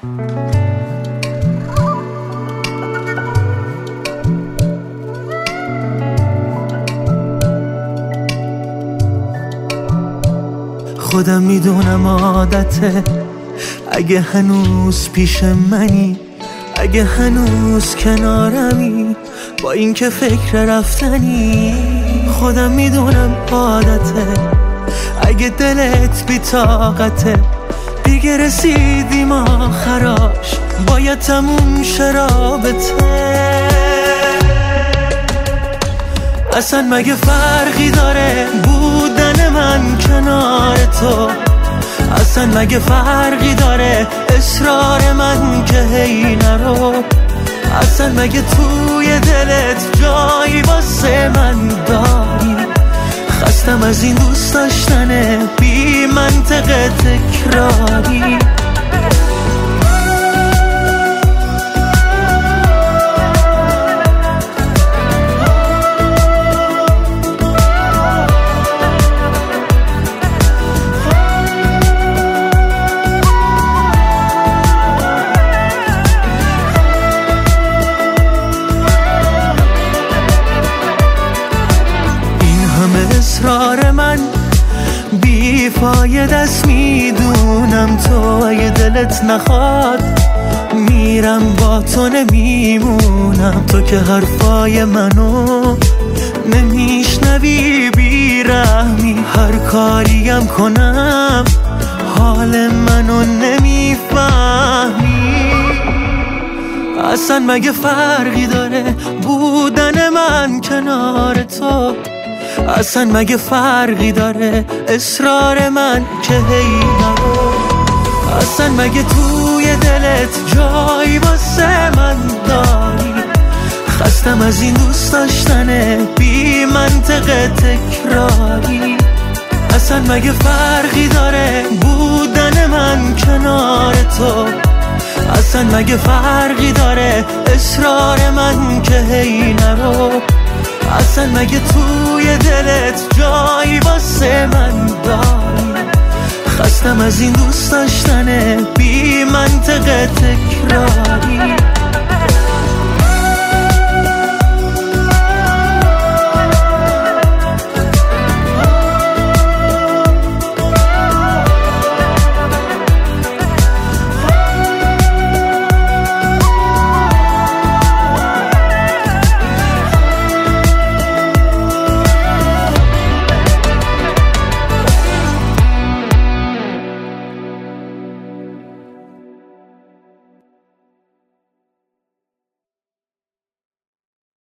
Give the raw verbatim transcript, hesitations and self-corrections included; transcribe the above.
خودم میدونم عادته، اگه هنوز پیش منی، اگه هنوز کنارمی، با این که فکر رفتنی. خودم میدونم عادته، اگه دلت بی طاقته، دیگه رسیدیم آخراش، باید تموم شه رابطه. اصلا مگه فرقی داره بودن من کنار تو؟ اصلا مگه فرقی داره اصرار من که هی نرو؟ اصلا مگه توی دلت جایی واسه من داری؟ خستم از این دوست داشتن بی منطق تکراری. اصرار من بی فایده است، میدونم تو اگه دلت نخواد میرم با تو نمیمونم. تو که حرفای منو نمیشنوی، بی رحمی هر کاریم کنم حال منو نمیفهمی. اصلا مگه فرقی داره بودن من کنار تو؟ اصلا مگه فرقی داره اصرار من که هی نرو؟ اصلا مگه توی دلت جایی واسه من داری؟ خستم از این دوست داشتن بی منطق تکراری. اصلا مگه فرقی داره بودن من کنار تو؟ اصلا مگه فرقی داره اصرار من که هی نرو؟ اصلا مگه توی دلت جایی واسه من داری؟ خستم از این دوست داشتن بی منطق تکراری.